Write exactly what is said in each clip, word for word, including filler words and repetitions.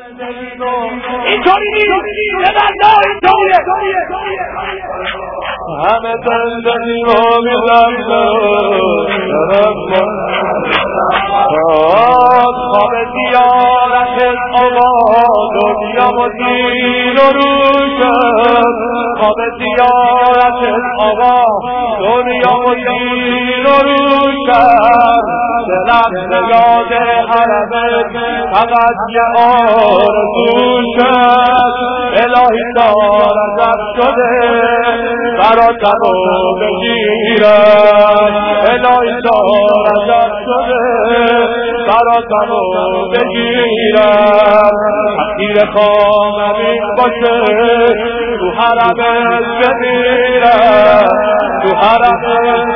اینطوری نیست ببنده اینطوریه همه زندگی رو میدم خواب زیارت آقا دنیا و دین و روشن خواب زیارت آقا دنیا و دین و روشن دلم یاد حرمت فقط یه آرزو شد الهی دارد شده براتم رو بگیرم الهی دارد شده براتم رو بگیرم تقدیر خانم این باشه تو حرمت بمیرم تو حرمت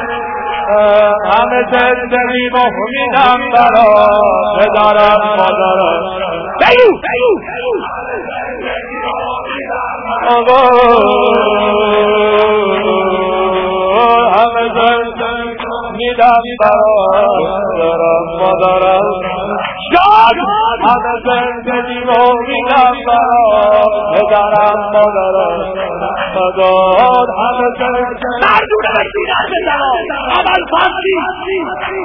همه زندگی میدم برا پدرم مادرم بیو آقا همه زندگی میدم برا پدرم مادرم شاد همه زندگی میدم برا پدرم مادرم مدار همه زندگی مردونه بسیدن بزنم اول فصلی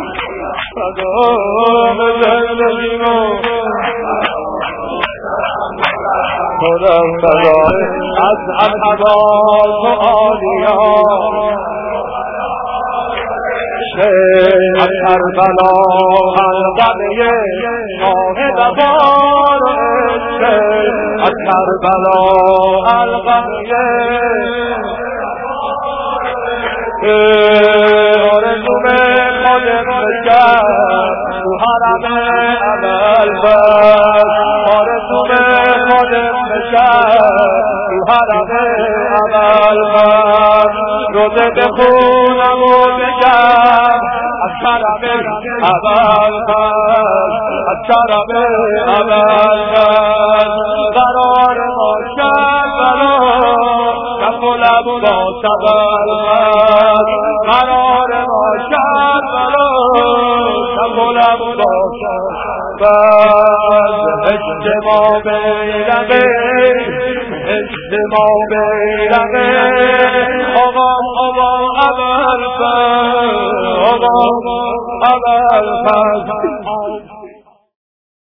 مدار زندگی خودم مدار از عباس و آلیان از کربلا حلقه شاهد بار از کربلا حلقه آرزوم خودم بشم تو حرم عمل بر آرزوم خودم بشم تو حرم عمل بر روزه بخونم و بگم از شرم عمل بر از شرم عمل بر قرار ما شد قرار کف و لب با سبر بر قرار ما شد قرار کف و لب با سبر بر اجتماع بیرمه اجتماع بیرمه آقا آقا عمل بر آقا عمل بر